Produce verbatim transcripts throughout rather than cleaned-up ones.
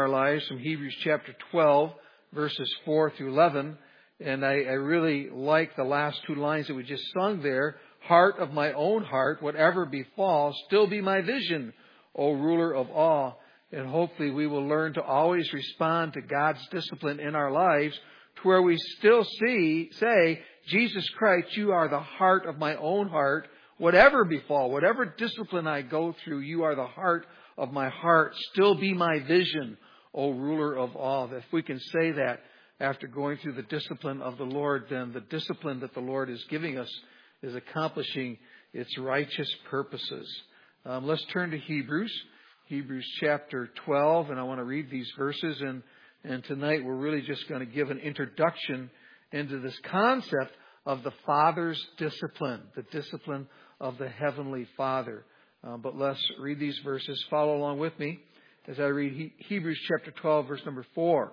our lives from Hebrews chapter twelve, verses four through eleven. And I, I really like the last two lines that we just sung there. Heart of my own heart, whatever befall, still be my vision, O ruler of all. And hopefully we will learn to always respond to God's discipline in our lives to where we still see, say, Jesus Christ, you are the heart of my own heart. Whatever befall, whatever discipline I go through, you are the heart of my heart. Still be my vision, O ruler of all. If we can say that after going through the discipline of the Lord, then the discipline that the Lord is giving us is accomplishing its righteous purposes. Um, let's turn to Hebrews, Hebrews chapter twelve, and I want to read these verses. And, and tonight we're really just going to give an introduction into this concept of the Father's discipline, the discipline of the Heavenly Father. Uh, but let's read these verses. Follow along with me as I read he- Hebrews chapter twelve, verse number four.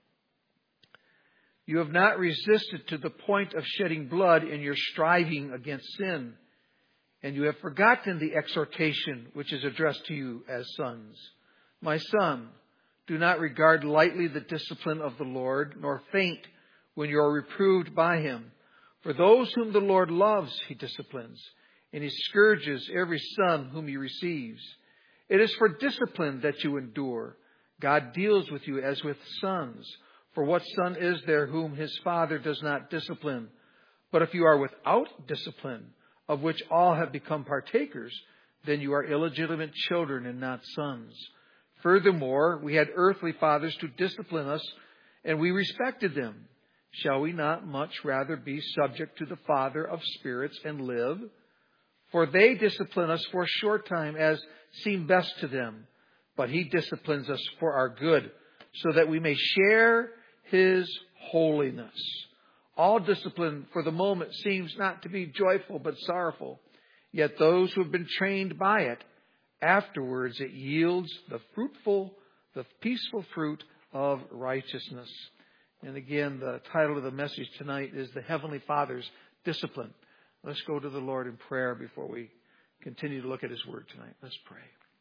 You have not resisted to the point of shedding blood in your striving against sin, and you have forgotten the exhortation which is addressed to you as sons. My son, do not regard lightly the discipline of the Lord, nor faint when you are reproved by Him. For those whom the Lord loves, He disciplines, and He scourges every son whom He receives. It is for discipline that you endure. God deals with you as with sons. For what son is there whom his father does not discipline? But if you are without discipline, of which all have become partakers, then you are illegitimate children and not sons. Furthermore, we had earthly fathers to discipline us, and we respected them. Shall we not much rather be subject to the Father of spirits and live? For they discipline us for a short time as seemed best to them, but He disciplines us for our good, so that we may share His holiness. All discipline for the moment seems not to be joyful but sorrowful. Yet those who have been trained by it, afterwards it yields the fruitful, the peaceful fruit of righteousness. And again, the title of the message tonight is The Heavenly Father's Discipline. Let's go to the Lord in prayer before we continue to look at His Word tonight. Let's pray.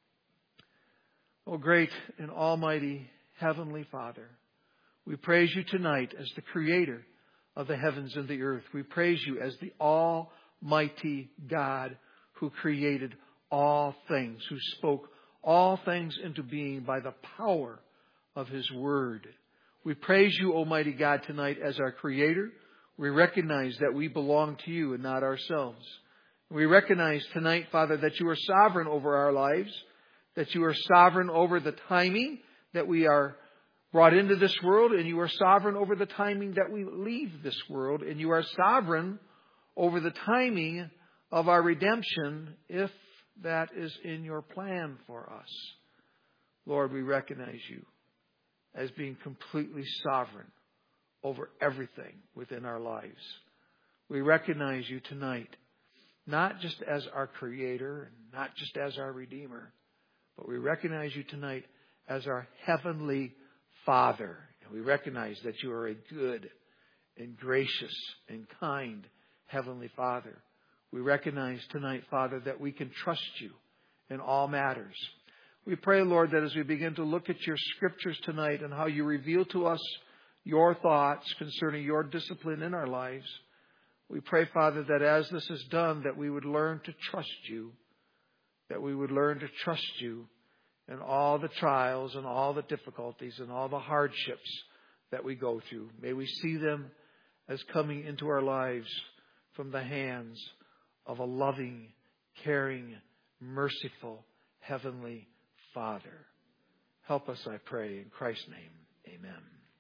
Oh, great and almighty Heavenly Father, we praise You tonight as the Creator of the heavens and the earth. We praise You as the Almighty God who created all things, who spoke all things into being by the power of His Word. We praise You, Almighty God, tonight as our Creator. We recognize that we belong to You and not ourselves. We recognize tonight, Father, that You are sovereign over our lives, that You are sovereign over the timing that we are brought into this world, and You are sovereign over the timing that we leave this world, and You are sovereign over the timing of our redemption, if that is in Your plan for us. Lord, we recognize You as being completely sovereign over everything within our lives. We recognize You tonight, not just as our Creator, not just as our Redeemer, but we recognize You tonight as our Heavenly Father. And we recognize that You are a good and gracious and kind Heavenly Father. We recognize tonight, Father, that we can trust You in all matters. We pray, Lord, that as we begin to look at Your Scriptures tonight and how You reveal to us Your thoughts concerning Your discipline in our lives, we pray, Father, that as this is done, that we would learn to trust You, that we would learn to trust You in all the trials and all the difficulties and all the hardships that we go through. May we see them as coming into our lives from the hands of a loving, caring, merciful, Heavenly Father. Help us, I pray, in Christ's name. Amen.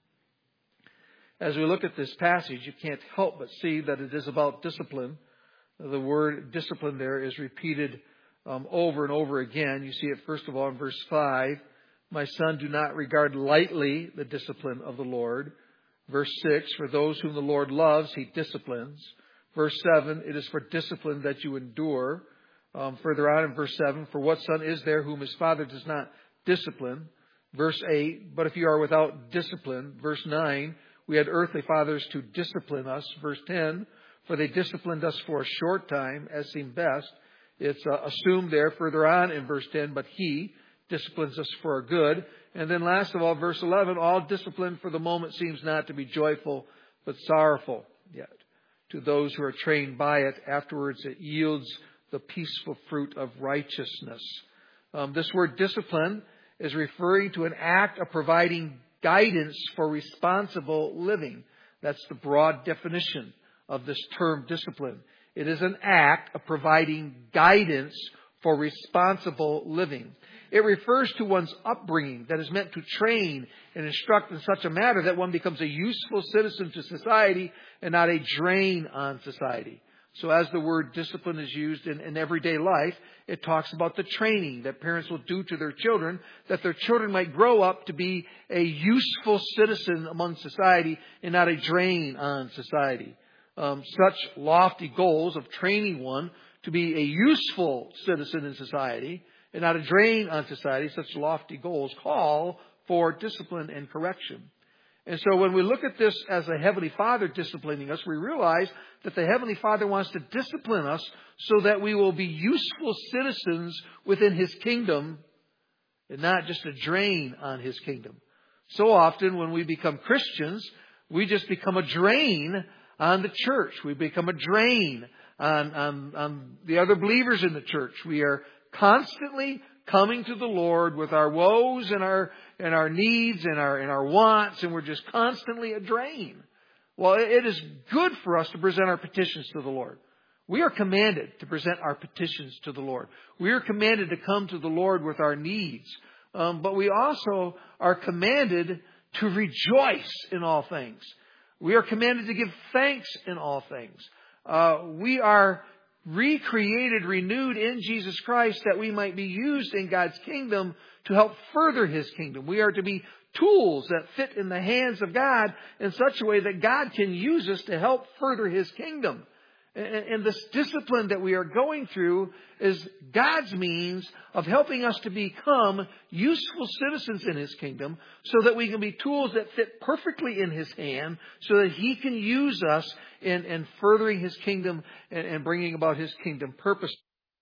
As we look at this passage, you can't help but see that it is about discipline. The word discipline there is repeated um, over and over again. You see it first of all in verse five. My son, do not regard lightly the discipline of the Lord. Verse six, for those whom the Lord loves, He disciplines. Verse seven, it is for discipline that you endure. Um, further on in verse seven, for what son is there whom his father does not discipline? Verse eight, but if you are without discipline. Verse nine, we had earthly fathers to discipline us. Verse ten, for they disciplined us for a short time, as seemed best. It's uh, assumed there further on in verse ten, but He disciplines us for our good. And then last of all, verse eleven, all discipline for the moment seems not to be joyful, but sorrowful. Yet to those who are trained by it, afterwards it yields the peaceful fruit of righteousness. Um, this word discipline is referring to an act of providing guidance for responsible living. That's the broad definition of this term discipline. It is an act of providing guidance for responsible living. It refers to one's upbringing that is meant to train and instruct in such a manner that one becomes a useful citizen to society and not a drain on society. So as the word discipline is used in, in everyday life, it talks about the training that parents will do to their children, that their children might grow up to be a useful citizen among society and not a drain on society. Um, such lofty goals of training one to be a useful citizen in society and not a drain on society, such lofty goals call for discipline and correction. And so when we look at this as a Heavenly Father disciplining us, we realize that the Heavenly Father wants to discipline us so that we will be useful citizens within His kingdom and not just a drain on His kingdom. So often when we become Christians, we just become a drain on the church. We become a drain on, on, on the other believers in the church. We are constantly coming to the Lord with our woes and our and our needs and our and our wants, and we're just constantly a drain. Well, it is good for us to present our petitions to the Lord. We are commanded to present our petitions to the Lord. We are commanded to come to the Lord with our needs. Um, but we also are commanded to rejoice in all things. We are commanded to give thanks in all things. Uh, we are recreated, renewed in Jesus Christ that we might be used in God's kingdom to help further His kingdom. We are to be tools that fit in the hands of God in such a way that God can use us to help further His kingdom. And this discipline that we are going through is God's means of helping us to become useful citizens in His kingdom so that we can be tools that fit perfectly in His hand so that He can use us in, in furthering His kingdom and, and bringing about His kingdom purpose.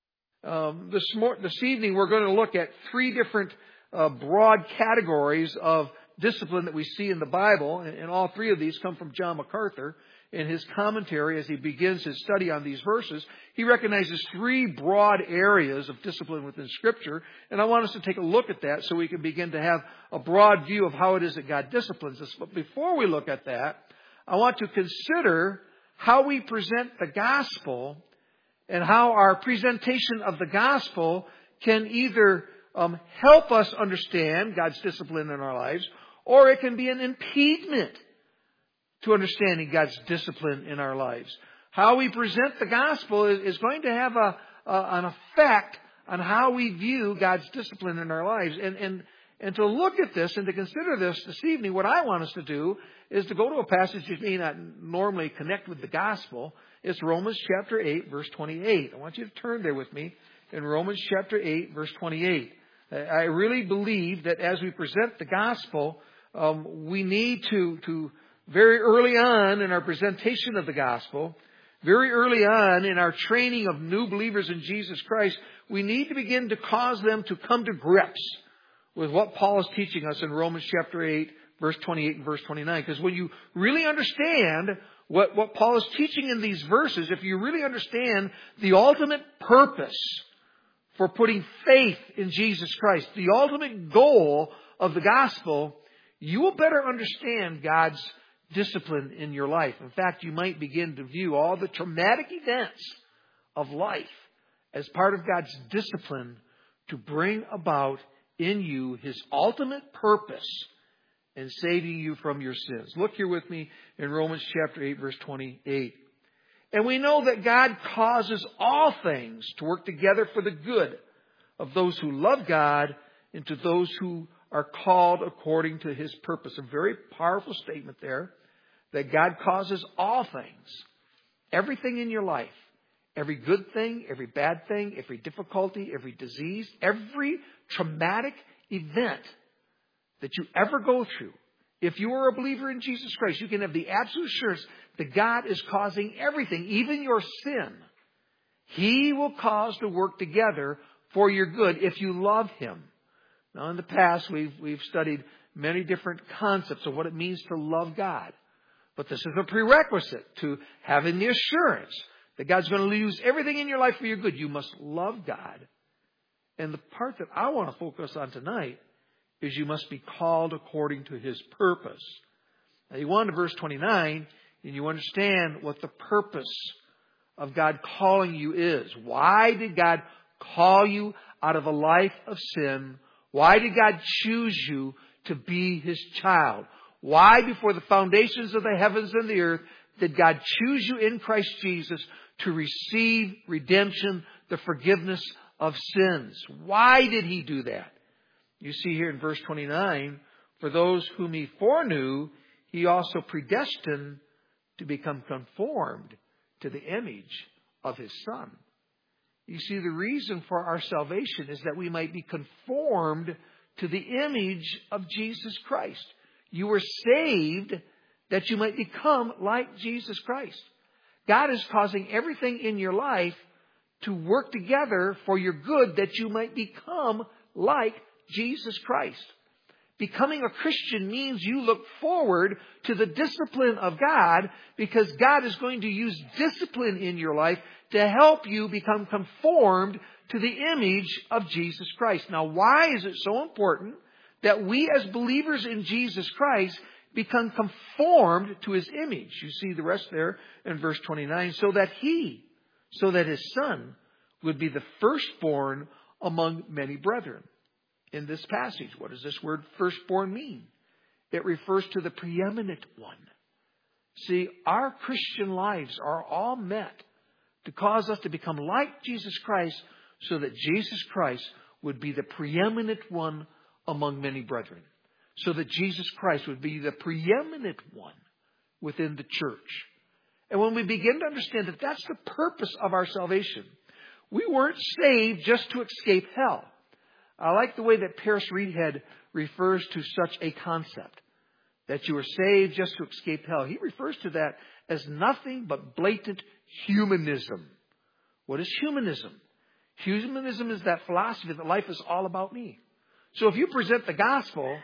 Um, this, mor- this evening we're going to look at three different uh, broad categories of discipline that we see in the Bible, and, and all three of these come from John MacArthur. In his commentary, as he begins his study on these verses, he recognizes three broad areas of discipline within Scripture. And I want us to take a look at that so we can begin to have a broad view of how it is that God disciplines us. But before we look at that, I want to consider how we present the gospel and how our presentation of the gospel can either um, help us understand God's discipline in our lives, or it can be an impediment to understanding God's discipline in our lives. How we present the gospel is, is going to have a, a, an effect on how we view God's discipline in our lives. And, and, and to look at this and to consider this this evening, what I want us to do is to go to a passage that may not normally connect with the gospel. It's Romans chapter eight, verse twenty-eight. I want you to turn there with me in Romans chapter eight, verse twenty-eight. I really believe that as we present the gospel, um, we need to, to very early on in our presentation of the gospel, very early on in our training of new believers in Jesus Christ, we need to begin to cause them to come to grips with what Paul is teaching us in Romans chapter eight, verse twenty-eight and verse twenty-nine. Because when you really understand what, what Paul is teaching in these verses, if you really understand the ultimate purpose for putting faith in Jesus Christ, the ultimate goal of the gospel, you will better understand God's discipline in your life. In fact, you might begin to view all the traumatic events of life as part of God's discipline to bring about in you His ultimate purpose in saving you from your sins. Look here with me in Romans chapter eight, verse twenty-eight. And we know that God causes all things to work together for the good of those who love God and to those who are called according to His purpose. A very powerful statement there. That God causes all things, everything in your life, every good thing, every bad thing, every difficulty, every disease, every traumatic event that you ever go through. If you are a believer in Jesus Christ, you can have the absolute assurance that God is causing everything, even your sin. He will cause to work together for your good if you love Him. Now, in the past, we've, we've studied many different concepts of what it means to love God. But this is a prerequisite to having the assurance that God's going to use everything in your life for your good. You must love God. And the part that I want to focus on tonight is you must be called according to His purpose. Now, you go on to verse twenty-nine, and you understand what the purpose of God calling you is. Why did God call you out of a life of sin? Why did God choose you to be His child? Why, before the foundations of the heavens and the earth, did God choose you in Christ Jesus to receive redemption, the forgiveness of sins? Why did He do that? You see here in verse twenty-nine, for those whom He foreknew, He also predestined to become conformed to the image of His Son. You see, the reason for our salvation is that we might be conformed to the image of Jesus Christ. You were saved that you might become like Jesus Christ. God is causing everything in your life to work together for your good that you might become like Jesus Christ. Becoming a Christian means you look forward to the discipline of God, because God is going to use discipline in your life to help you become conformed to the image of Jesus Christ. Now, why is it so important that we as believers in Jesus Christ become conformed to His image? You see the rest there in verse twenty-nine. So that He, so that His Son would be the firstborn among many brethren. In this passage, what does this word firstborn mean? It refers to the preeminent one. See, our Christian lives are all meant to cause us to become like Jesus Christ, so that Jesus Christ would be the preeminent one among many brethren. So that Jesus Christ would be the preeminent one within the church. And when we begin to understand that that's the purpose of our salvation, we weren't saved just to escape hell. I like the way that Paris Reedhead refers to such a concept, that you were saved just to escape hell. He refers to that as nothing but blatant humanism. What is humanism? Humanism is that philosophy that life is all about me. So if you present the gospel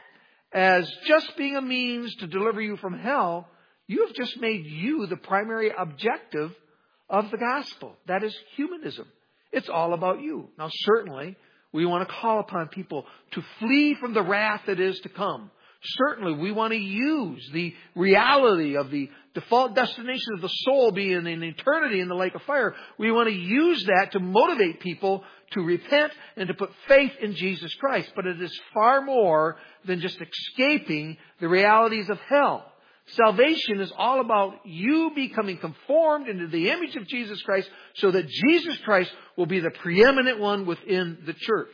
as just being a means to deliver you from hell, you have just made you the primary objective of the gospel. That is humanism. It's all about you. Now, certainly, we want to call upon people to flee from the wrath that is to come. Certainly, we want to use the reality of the default destination of the soul being in eternity in the lake of fire. We want to use that to motivate people to repent and to put faith in Jesus Christ. But it is far more than just escaping the realities of hell. Salvation is all about you becoming conformed into the image of Jesus Christ, so that Jesus Christ will be the preeminent one within the church.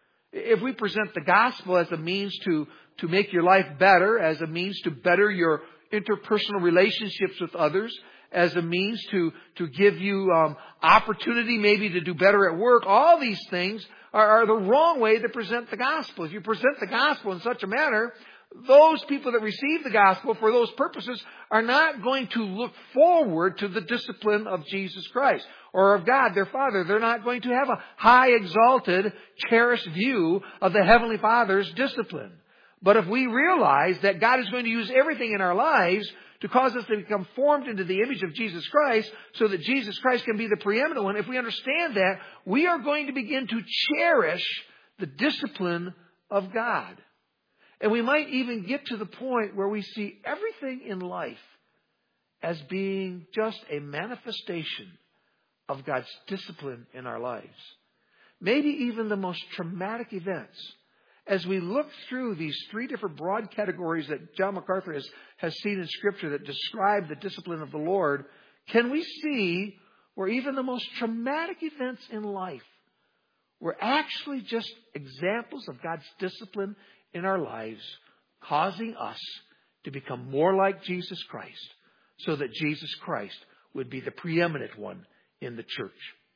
If we present the gospel as a means to, to make your life better, as a means to better your interpersonal relationships with others, as a means to, to give you um, opportunity maybe to do better at work, all these things are, are the wrong way to present the gospel. If you present the gospel in such a manner, those people that receive the gospel for those purposes are not going to look forward to the discipline of Jesus Christ or of God, their Father. They're not going to have a high, exalted, cherished view of the Heavenly Father's discipline. But if we realize that God is going to use everything in our lives to cause us to become formed into the image of Jesus Christ, so that Jesus Christ can be the preeminent one, if we understand that, we are going to begin to cherish the discipline of God. And we might even get to the point where we see everything in life as being just a manifestation of God's discipline in our lives. Maybe even the most traumatic events. As we look through these three different broad categories that John MacArthur has, has seen in Scripture that describe the discipline of the Lord, can we see where even the most traumatic events in life were actually just examples of God's discipline in our lives, causing us to become more like Jesus Christ, so that Jesus Christ would be the preeminent one in the church.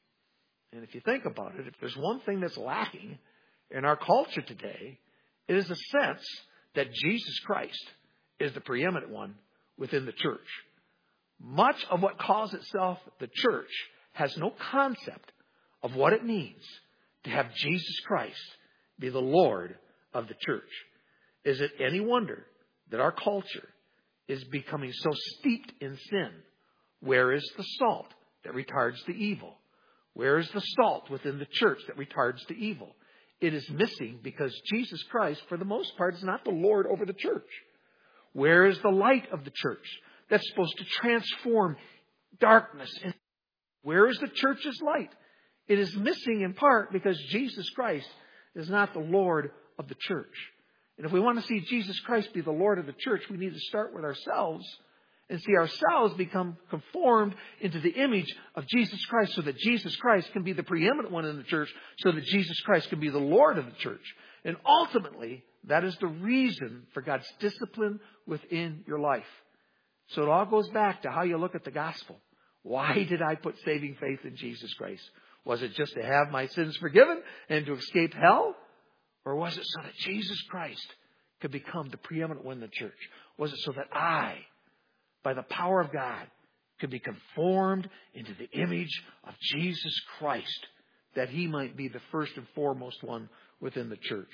And if you think about it, if there's one thing that's lacking in our culture today, it is a sense that Jesus Christ is the preeminent one within the church. Much of what calls itself the church has no concept of what it means to have Jesus Christ be the Lord of the church. Is it any wonder that our culture is becoming so steeped in sin? Where is the salt that retards the evil? Where is the salt within the church that retards the evil? It is missing because Jesus Christ, for the most part, is not the Lord over the church. Where is the light of the church that's supposed to transform darkness? Where is the church's light? It is missing in part because Jesus Christ is not the Lord of the church. And if we want to see Jesus Christ be the Lord of the church, we need to start with ourselves and see ourselves become conformed into the image of Jesus Christ so that Jesus Christ can be the preeminent one in the church, so that Jesus Christ can be the Lord of the church. And ultimately, that is the reason for God's discipline within your life. So it all goes back to how you look at the gospel. Why did I put saving faith in Jesus Christ? Was it just to have my sins forgiven and to escape hell? Or was it so that Jesus Christ could become the preeminent one in the church? Was it so that I, by the power of God, could be conformed into the image of Jesus Christ, that He might be the first and foremost one within the church?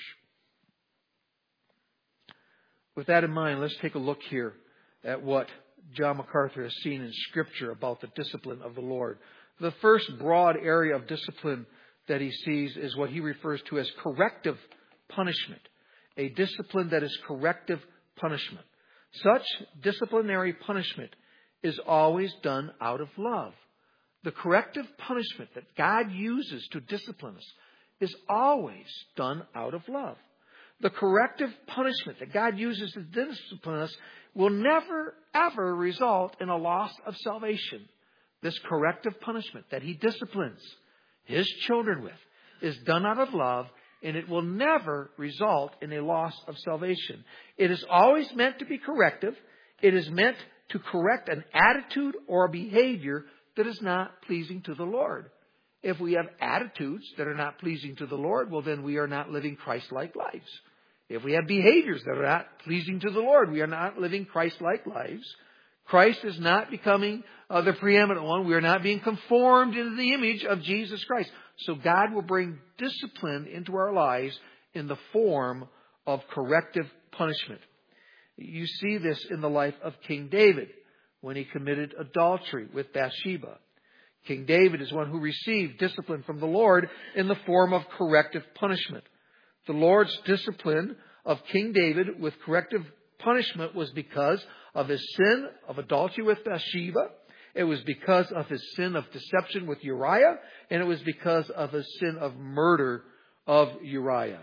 With that in mind, let's take a look here at what John MacArthur has seen in Scripture about the discipline of the Lord. The first broad area of discipline that he sees is what he refers to as corrective punishment. A discipline that is corrective punishment. Such disciplinary punishment is always done out of love. The corrective punishment that God uses to discipline us is always done out of love. The corrective punishment that God uses to discipline us will never, ever result in a loss of salvation. This corrective punishment that He disciplines His children with is done out of love, and it will never result in a loss of salvation. It is always meant to be corrective. It is meant to correct an attitude or a behavior that is not pleasing to the Lord. If we have attitudes that are not pleasing to the Lord, well, then we are not living Christ-like lives. If we have behaviors that are not pleasing to the Lord, we are not living Christ-like lives. Christ is not becoming uh, the preeminent one. We are not being conformed into the image of Jesus Christ. So God will bring discipline into our lives in the form of corrective punishment. You see this in the life of King David when he committed adultery with Bathsheba. King David is one who received discipline from the Lord in the form of corrective punishment. The Lord's discipline of King David with corrective punishment was because of his sin of adultery with Bathsheba. It was because of his sin of deception with Uriah. And it was because of his sin of murder of Uriah.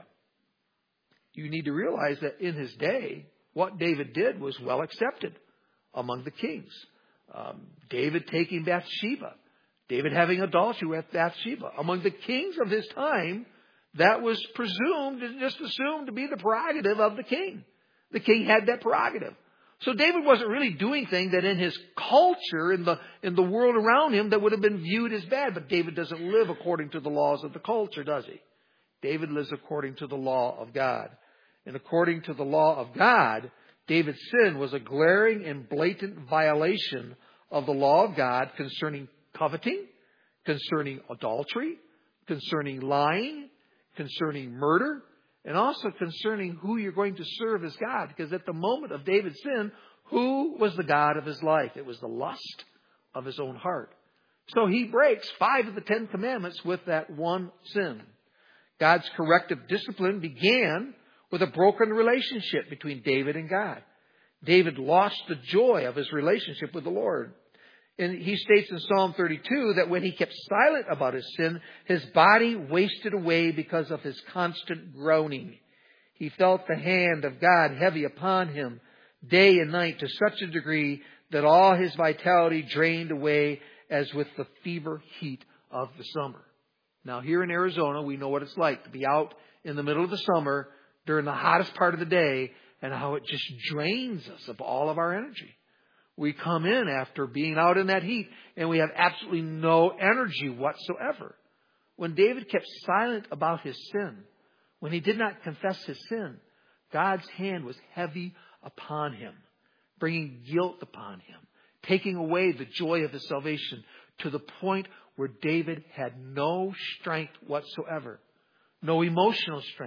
You need to realize that in his day, what David did was well accepted among the kings. Um, David taking Bathsheba. David having adultery with Bathsheba. Among the kings of his time, that was presumed and just assumed to be the prerogative of the king. The king had that prerogative. So David wasn't really doing things that in his culture, in the in the world around him, that would have been viewed as bad. But David doesn't live according to the laws of the culture, does he? David lives according to the law of God. And according to the law of God, David's sin was a glaring and blatant violation of the law of God concerning coveting, concerning adultery, concerning lying, concerning murder, and also concerning who you're going to serve as God. Because at the moment of David's sin, who was the God of his life? It was the lust of his own heart. So he breaks five of the Ten Commandments with that one sin. God's corrective discipline began with a broken relationship between David and God. David lost the joy of his relationship with the Lord. And he states in Psalm thirty-two that when he kept silent about his sin, his body wasted away because of his constant groaning. He felt the hand of God heavy upon him day and night to such a degree that all his vitality drained away as with the fever heat of the summer. Now here in Arizona, we know what it's like to be out in the middle of the summer during the hottest part of the day and how it just drains us of all of our energy. We come in after being out in that heat and we have absolutely no energy whatsoever. When David kept silent about his sin, when he did not confess his sin, God's hand was heavy upon him, bringing guilt upon him, taking away the joy of his salvation to the point where David had no strength whatsoever, no emotional strength,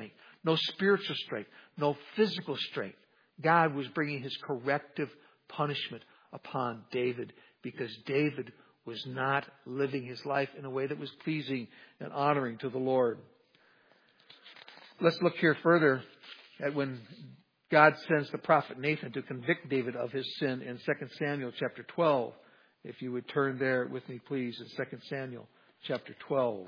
no spiritual strength, no physical strength. God was bringing His corrective punishment upon David because David was not living his life in a way that was pleasing and honoring to the Lord. Let's look here further at when God sends the prophet Nathan to convict David of his sin in Second Samuel chapter twelve. If you would turn there with me, please, in Second Samuel chapter twelve.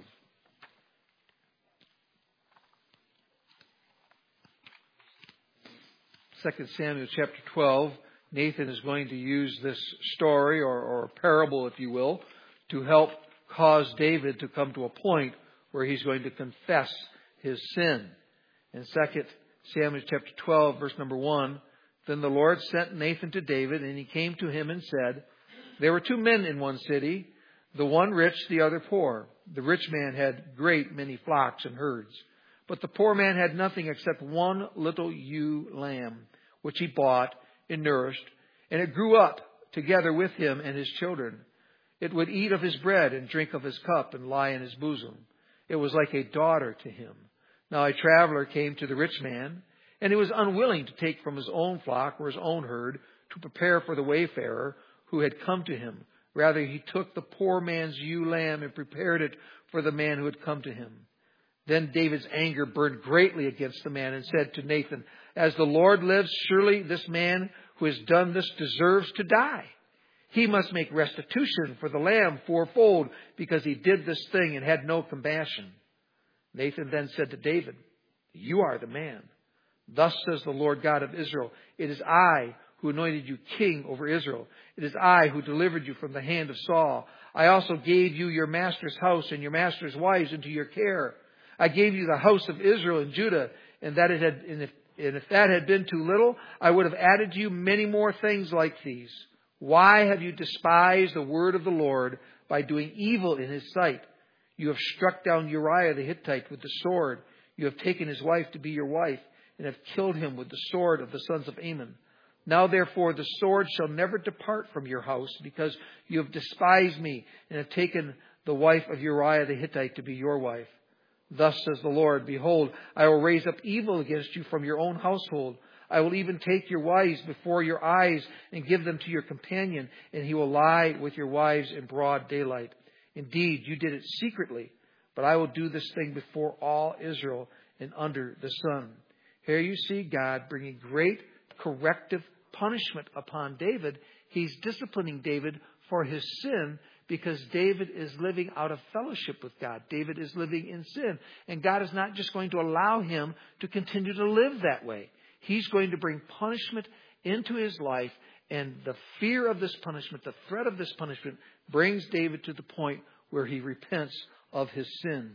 Second Samuel chapter twelve. Nathan is going to use this story or, or parable, if you will, to help cause David to come to a point where he's going to confess his sin. In Second Samuel chapter twelve, verse number one, then the Lord sent Nathan to David, and he came to him and said, there were two men in one city, the one rich, the other poor. The rich man had great many flocks and herds, but the poor man had nothing except one little ewe lamb, which he bought and nourished, and it grew up together with him and his children. It would eat of his bread and drink of his cup and lie in his bosom. It was like a daughter to him. Now a traveler came to the rich man, and he was unwilling to take from his own flock or his own herd to prepare for the wayfarer who had come to him. Rather, he took the poor man's ewe lamb and prepared it for the man who had come to him. Then David's anger burned greatly against the man and said to Nathan, as the Lord lives, surely this man who has done this deserves to die. He must make restitution for the lamb fourfold because he did this thing and had no compassion. Nathan then said to David, you are the man. Thus says the Lord God of Israel, it is I who anointed you king over Israel. It is I who delivered you from the hand of Saul. I also gave you your master's house and your master's wives into your care. I gave you the house of Israel and Judah, and that it had, and if, and if that had been too little, I would have added to you many more things like these. Why have you despised the word of the Lord by doing evil in his sight? You have struck down Uriah the Hittite with the sword. You have taken his wife to be your wife, and have killed him with the sword of the sons of Ammon. Now therefore the sword shall never depart from your house, because you have despised me, and have taken the wife of Uriah the Hittite to be your wife. Thus says the Lord, behold, I will raise up evil against you from your own household. I will even take your wives before your eyes and give them to your companion, and he will lie with your wives in broad daylight. Indeed, you did it secretly, but I will do this thing before all Israel and under the sun. Here you see God bringing great corrective punishment upon David. He's disciplining David for his sin because David is living out of fellowship with God. David is living in sin. And God is not just going to allow him to continue to live that way. He's going to bring punishment into his life. And the fear of this punishment, the threat of this punishment, brings David to the point where he repents of his sin.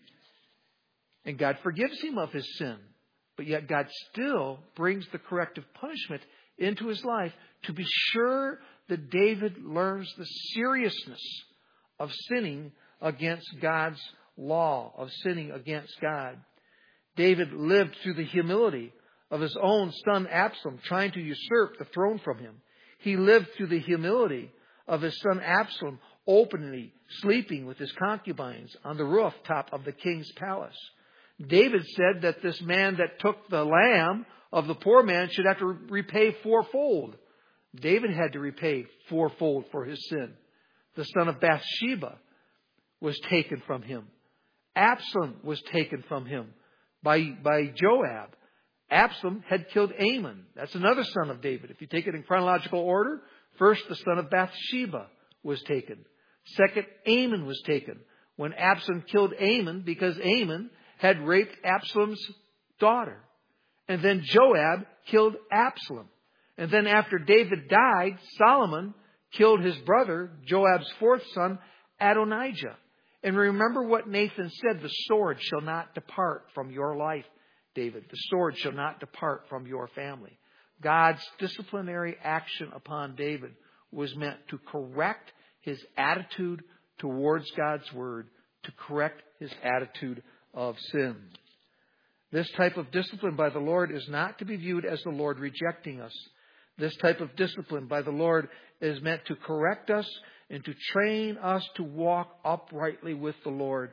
And God forgives him of his sin. But yet God still brings the corrective punishment into his life to be sure that David learns the seriousness of sinning against God's law, of sinning against God. David lived through the humility of his own son Absalom trying to usurp the throne from him. He lived through the humility of his son Absalom openly sleeping with his concubines on the rooftop of the king's palace. David said that this man that took the lamb of the poor man should have to repay fourfold. David had to repay fourfold for his sin. The son of Bathsheba was taken from him. Absalom was taken from him by, by Joab. Absalom had killed Ammon. That's another son of David. If you take it in chronological order, first the son of Bathsheba was taken. Second, Ammon was taken. When Absalom killed Ammon because Ammon had raped Absalom's daughter. And then Joab killed Absalom. And then after David died, Solomon killed his brother, Joab's fourth son, Adonijah. And remember what Nathan said, the sword shall not depart from your life, David. The sword shall not depart from your family. God's disciplinary action upon David was meant to correct his attitude towards God's word, to correct his attitude of sin. This type of discipline by the Lord is not to be viewed as the Lord rejecting us. This type of discipline by the Lord is meant to correct us and to train us to walk uprightly with the Lord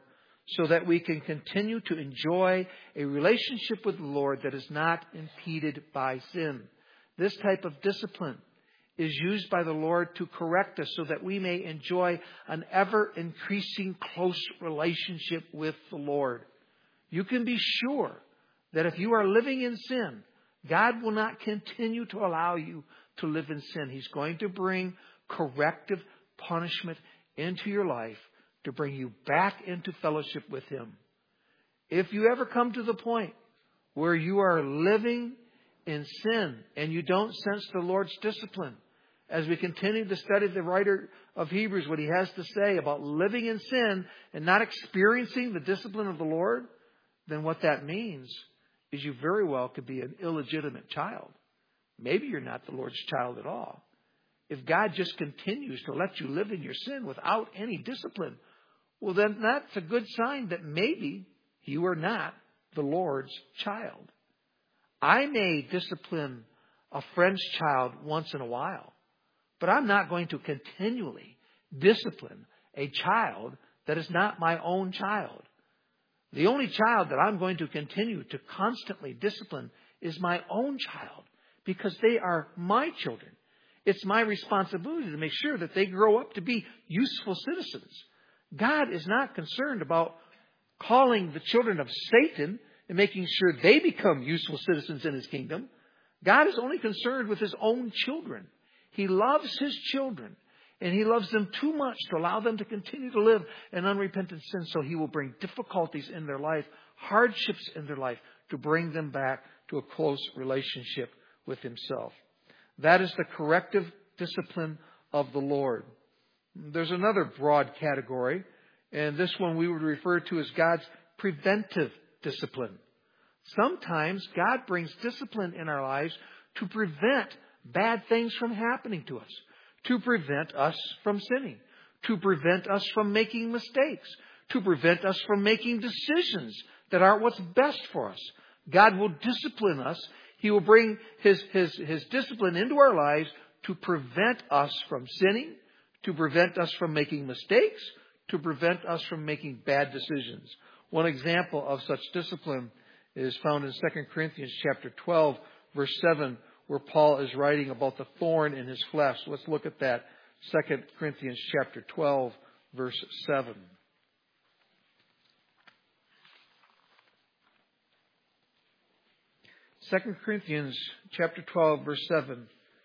so that we can continue to enjoy a relationship with the Lord that is not impeded by sin. This type of discipline is used by the Lord to correct us so that we may enjoy an ever-increasing close relationship with the Lord. You can be sure that if you are living in sin, God will not continue to allow you to live in sin. He's going to bring corrective punishment into your life to bring you back into fellowship with Him. If you ever come to the point where you are living in sin and you don't sense the Lord's discipline, as we continue to study the writer of Hebrews, what he has to say about living in sin and not experiencing the discipline of the Lord, then what that means is you very well could be an illegitimate child. Maybe you're not the Lord's child at all. If God just continues to let you live in your sin without any discipline, well, then that's a good sign that maybe you are not the Lord's child. I may discipline a friend's child once in a while, but I'm not going to continually discipline a child that is not my own child. The only child that I'm going to continue to constantly discipline is my own child, because they are my children. It's my responsibility to make sure that they grow up to be useful citizens. God is not concerned about calling the children of Satan and making sure they become useful citizens in His kingdom. God is only concerned with His own children. He loves His children, and He loves them too much to allow them to continue to live in unrepentant sin. So He will bring difficulties in their life, hardships in their life, to bring them back to a close relationship with Himself. That is the corrective discipline of the Lord. There's another broad category, and this one we would refer to as God's preventive discipline. Sometimes God brings discipline in our lives to prevent bad things from happening to us, to prevent us from sinning, to prevent us from making mistakes, to prevent us from making decisions that aren't what's best for us. God will discipline us. He will bring His, His, His discipline into our lives to prevent us from sinning, to prevent us from making mistakes, to prevent us from making bad decisions. One example of such discipline is found in Second Corinthians chapter twelve, verse seven, where Paul is writing about the thorn in his flesh. Let's look at that. Second Corinthians chapter twelve, verse seven. Second Corinthians chapter twelve, verse seven.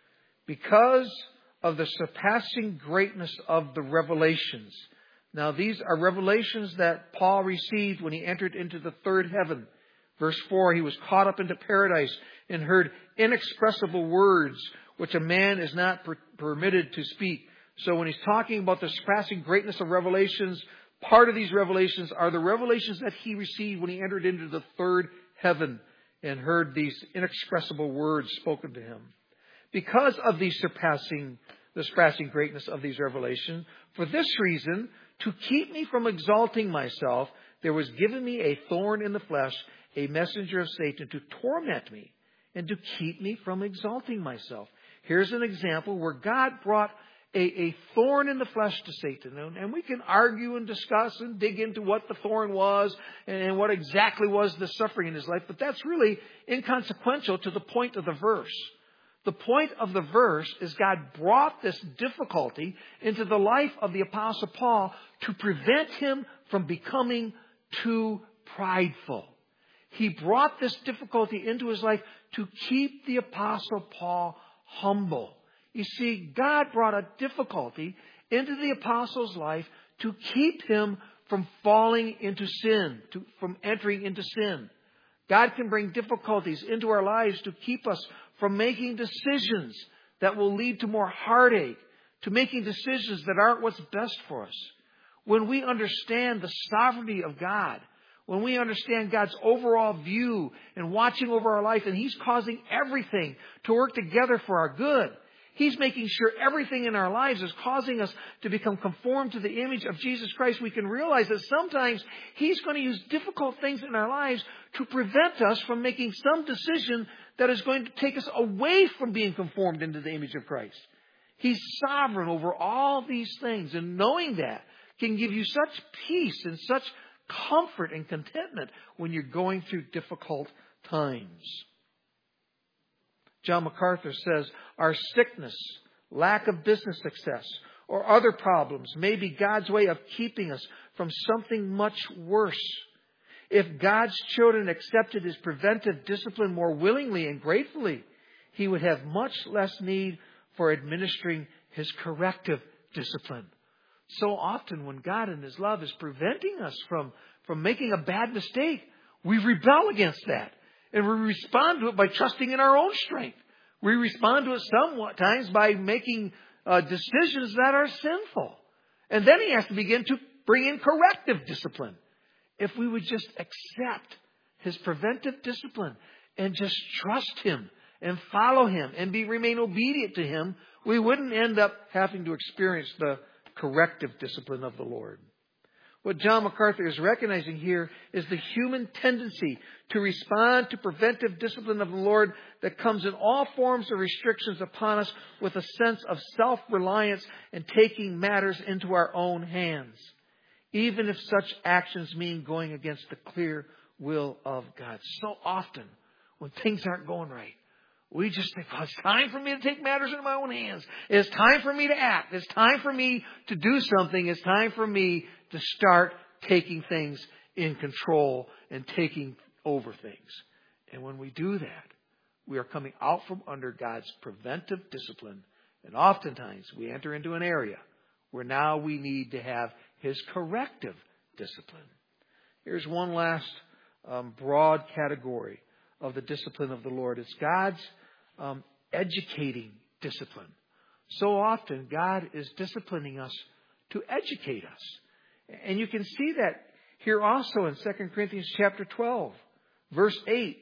Because of the surpassing greatness of the revelations. Now, these are revelations that Paul received when he entered into the third heaven. Verse four, he was caught up into paradise and heard inexpressible words which a man is not per- permitted to speak. So when he's talking about the surpassing greatness of revelations, part of these revelations are the revelations that he received when he entered into the third heaven and heard these inexpressible words spoken to him. Because of the surpassing, the surpassing greatness of these revelations, for this reason, to keep me from exalting myself, there was given me a thorn in the flesh, a messenger of Satan, to torment me and to keep me from exalting myself. Here's an example where God brought a, a thorn in the flesh to Satan. And, and we can argue and discuss and dig into what the thorn was and, and what exactly was the suffering in his life. But that's really inconsequential to the point of the verse. The point of the verse is God brought this difficulty into the life of the Apostle Paul to prevent him from becoming too prideful. He brought this difficulty into his life to keep the Apostle Paul humble. You see, God brought a difficulty into the Apostle's life to keep him from falling into sin, to, from entering into sin. God can bring difficulties into our lives to keep us from making decisions that will lead to more heartache, to making decisions that aren't what's best for us. When we understand the sovereignty of God, when we understand God's overall view and watching over our life, and He's causing everything to work together for our good. He's making sure everything in our lives is causing us to become conformed to the image of Jesus Christ. We can realize that sometimes He's going to use difficult things in our lives to prevent us from making some decision that is going to take us away from being conformed into the image of Christ. He's sovereign over all these things, and knowing that can give you such peace and such comfort and contentment when you're going through difficult times. John MacArthur says, our sickness, lack of business success, or other problems may be God's way of keeping us from something much worse. If God's children accepted His preventive discipline more willingly and gratefully, He would have much less need for administering His corrective discipline. So often when God in His love is preventing us from, from making a bad mistake, we rebel against that. And we respond to it by trusting in our own strength. We respond to it sometimes by making uh, decisions that are sinful. And then He has to begin to bring in corrective discipline. If we would just accept His preventive discipline and just trust Him and follow Him and be remain obedient to Him, we wouldn't end up having to experience the corrective discipline of the Lord. What John MacArthur is recognizing here is the human tendency to respond to preventive discipline of the Lord that comes in all forms of restrictions upon us with a sense of self-reliance and taking matters into our own hands, even if such actions mean going against the clear will of God. So often, when things aren't going right, we just think, well, it's time for me to take matters into my own hands. It's time for me to act. It's time for me to do something. It's time for me to start taking things in control and taking over things. And when we do that, we are coming out from under God's preventive discipline. And oftentimes we enter into an area where now we need to have His corrective discipline. Here's one last um, broad category of the discipline of the Lord. It's God's um, educating discipline. So often God is disciplining us to educate us. And you can see that here also in Second Corinthians chapter twelve, verse eight.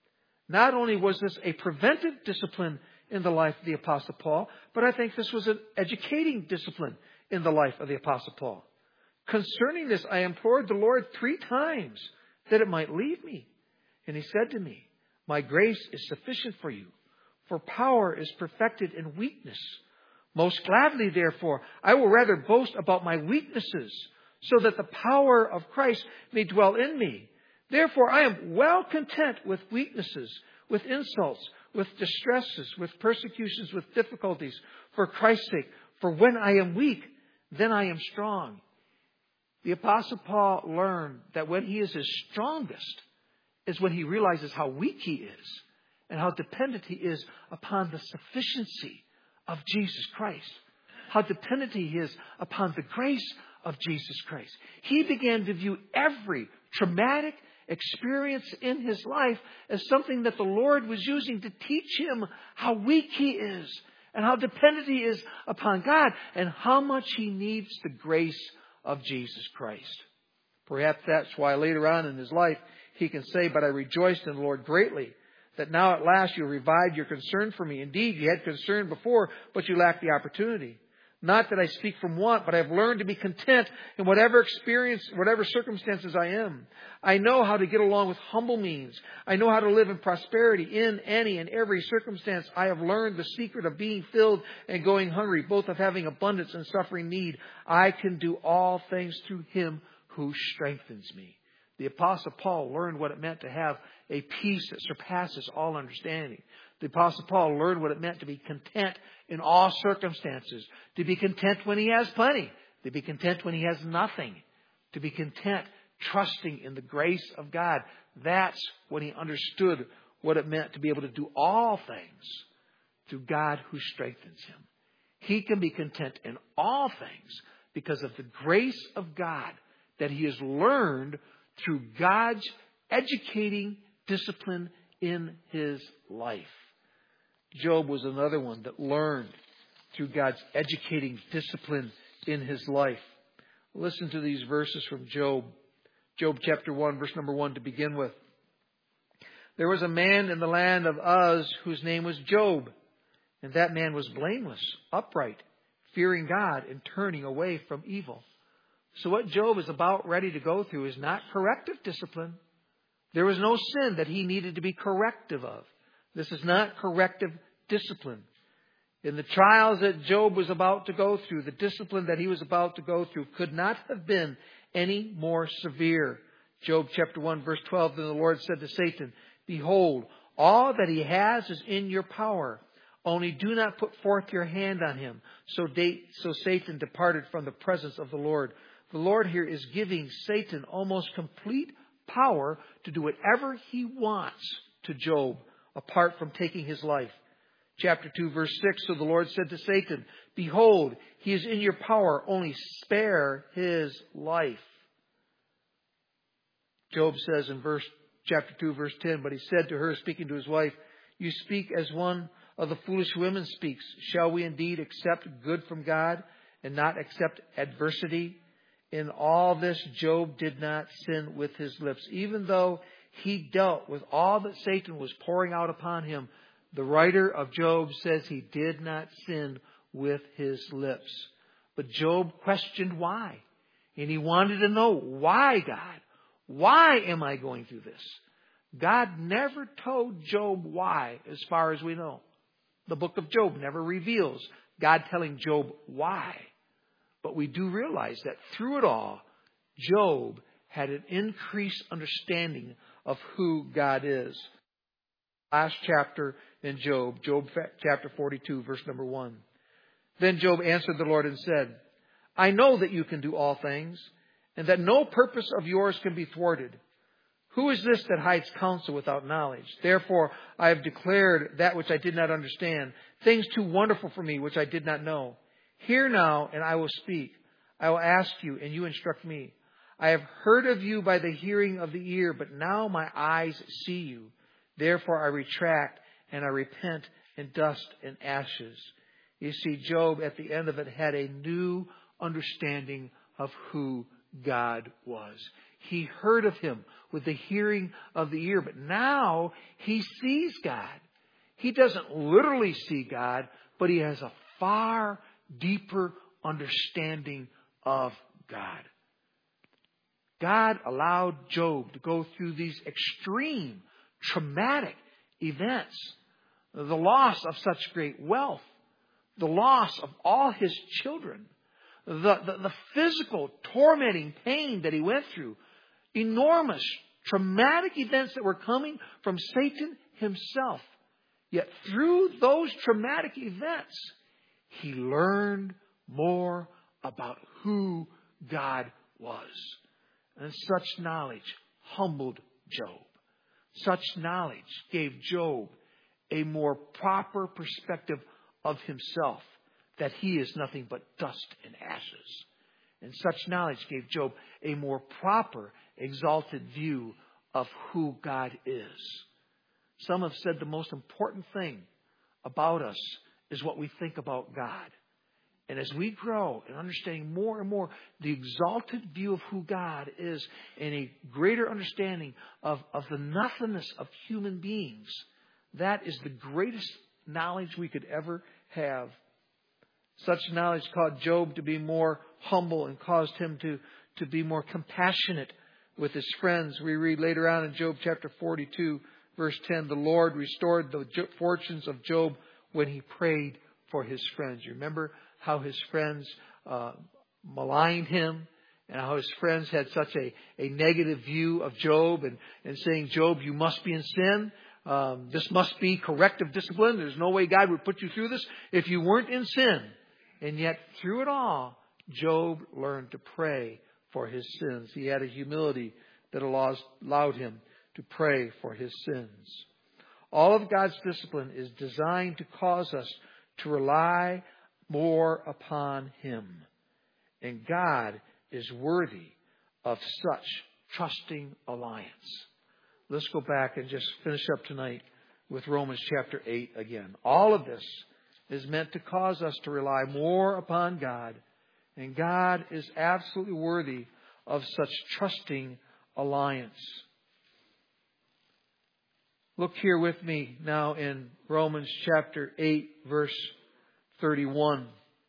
Not only was this a preventive discipline in the life of the Apostle Paul, but I think this was an educating discipline in the life of the Apostle Paul. Concerning this, I implored the Lord three times that it might leave me. And He said to me, my grace is sufficient for you, for power is perfected in weakness. Most gladly, therefore, I will rather boast about my weaknesses, so that the power of Christ may dwell in me. Therefore, I am well content with weaknesses, with insults, with distresses, with persecutions, with difficulties, for Christ's sake. For when I am weak, then I am strong. The Apostle Paul learned that when he is his strongest is when he realizes how weak he is and how dependent he is upon the sufficiency of Jesus Christ. How dependent he is upon the grace of Jesus Christ. He began to view every traumatic experience in his life as something that the Lord was using to teach him how weak he is and how dependent he is upon God and how much he needs the grace of Jesus Christ. Perhaps that's why later on in his life he can say, but I rejoiced in the Lord greatly that now at last you revived your concern for me. Indeed, you had concern before, but you lacked the opportunity. Not that I speak from want, but I've learned to be content in whatever experience, whatever circumstances I am. I know how to get along with humble means. I know how to live in prosperity in any and every circumstance. I have learned the secret of being filled and going hungry, both of having abundance and suffering need. I can do all things through Him who strengthens me. The Apostle Paul learned what it meant to have a peace that surpasses all understanding. The Apostle Paul learned what it meant to be content in all circumstances. To be content when he has plenty. To be content when he has nothing. To be content trusting in the grace of God. That's when he understood what it meant to be able to do all things through God who strengthens him. He can be content in all things because of the grace of God that he has learned through God's educating discipline in his life. Job was another one that learned through God's educating discipline in his life. Listen to these verses from Job. Job chapter one, verse number one to begin with. There was a man in the land of Uz whose name was Job. And that man was blameless, upright, fearing God and turning away from evil. So what Job is about ready to go through is not corrective discipline. There was no sin that he needed to be corrective of. This is not corrective discipline. In the trials that Job was about to go through, the discipline that he was about to go through could not have been any more severe. Job chapter one verse twelve, then the Lord said to Satan, behold, all that he has is in your power. Only do not put forth your hand on him. So, de- so Satan departed from the presence of the Lord. The Lord here is giving Satan almost complete power to do whatever he wants to Job, apart from taking his life. Chapter two, verse six, so the Lord said to Satan, behold, he is in your power, only spare his life. Job says in verse chapter two, verse ten, but he said to her, speaking to his wife, you speak as one of the foolish women speaks. Shall we indeed accept good from God and not accept adversity? In all this, Job did not sin with his lips. Even though he dealt with all that Satan was pouring out upon him, the writer of Job says he did not sin with his lips. But Job questioned why. And he wanted to know, why, God? Why am I going through this? God never told Job why, as far as we know. The book of Job never reveals God telling Job why. But we do realize that through it all, Job had an increased understanding of who God is. Last chapter in Job, Job chapter forty-two, verse number one. Then Job answered the Lord and said, I know that you can do all things, and that no purpose of yours can be thwarted. Who is this that hides counsel without knowledge? Therefore, I have declared that which I did not understand, things too wonderful for me which I did not know. Hear now, and I will speak. I will ask you, and you instruct me. I have heard of you by the hearing of the ear, but now my eyes see you. Therefore I retract, and I repent in dust and ashes. You see, Job, at the end of it, had a new understanding of who God was. He heard of him with the hearing of the ear, but now he sees God. He doesn't literally see God, but he has a far deeper understanding of God. God allowed Job to go through these extreme, traumatic events. The loss of such great wealth, the loss of all his children, the, the, the physical tormenting pain that he went through, enormous traumatic events that were coming from Satan himself. Yet through those traumatic events, he learned more about who God was. And such knowledge humbled Job. Such knowledge gave Job a more proper perspective of himself, that he is nothing but dust and ashes. And such knowledge gave Job a more proper, exalted view of who God is. Some have said the most important thing about us is what we think about God. And as we grow in understanding more and more the exalted view of who God is, and a greater understanding of, of the nothingness of human beings, that is the greatest knowledge we could ever have. Such knowledge caused Job to be more humble and caused him to, to be more compassionate with his friends. We read later on in Job chapter forty-two, verse ten, the Lord restored the fortunes of Job when he prayed for his friends. You remember how his friends uh, maligned him, and how his friends had such a, a negative view of Job, and, and saying, Job, you must be in sin. Um, this must be corrective discipline. There's no way God would put you through this if you weren't in sin. And yet, through it all, Job learned to pray for his sins. He had a humility that allows, allowed him to pray for his sins. All of God's discipline is designed to cause us to rely more upon Him. And God is worthy of such trusting alliance. Let's go back and just finish up tonight with Romans chapter eight again. All of this is meant to cause us to rely more upon God. And God is absolutely worthy of such trusting alliance. Look here with me now in Romans chapter eight, verse thirty-one.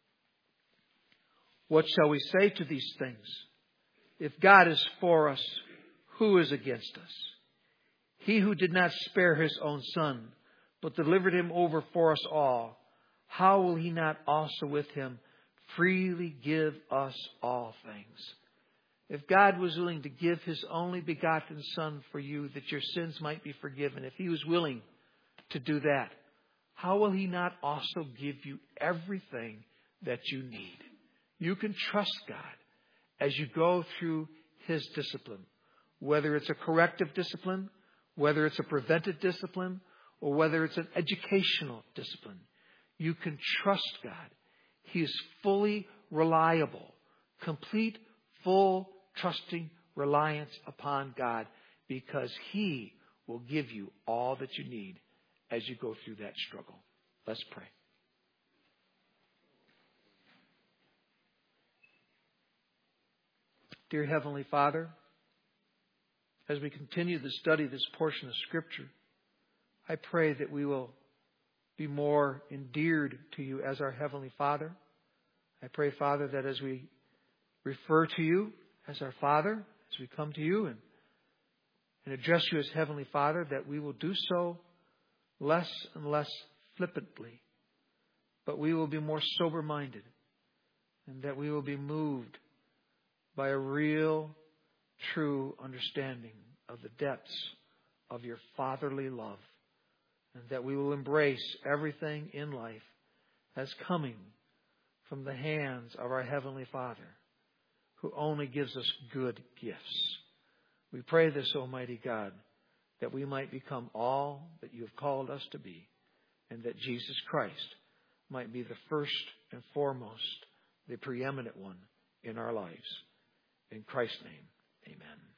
What shall we say to these things? If God is for us, who is against us? He who did not spare His own Son, but delivered Him over for us all, how will He not also with Him freely give us all things? If God was willing to give His only begotten Son for you that your sins might be forgiven, if He was willing to do that, how will He not also give you everything that you need? You can trust God as you go through His discipline, whether it's a corrective discipline, whether it's a preventive discipline, or whether it's an educational discipline. You can trust God. He is fully reliable, complete, full, trusting reliance upon God, because He will give you all that you need as you go through that struggle. Let's pray. Dear Heavenly Father, as we continue to study this portion of Scripture, I pray that we will be more endeared to You as our Heavenly Father. I pray, Father, that as we refer to You as our Father, as we come to You and, and address You as Heavenly Father, that we will do so less and less flippantly, but we will be more sober-minded, and that we will be moved by a real, true understanding of the depths of Your fatherly love, and that we will embrace everything in life as coming from the hands of our Heavenly Father, who only gives us good gifts. We pray this, Almighty God, that we might become all that You have called us to be, and that Jesus Christ might be the first and foremost, the preeminent one in our lives. In Christ's name, amen.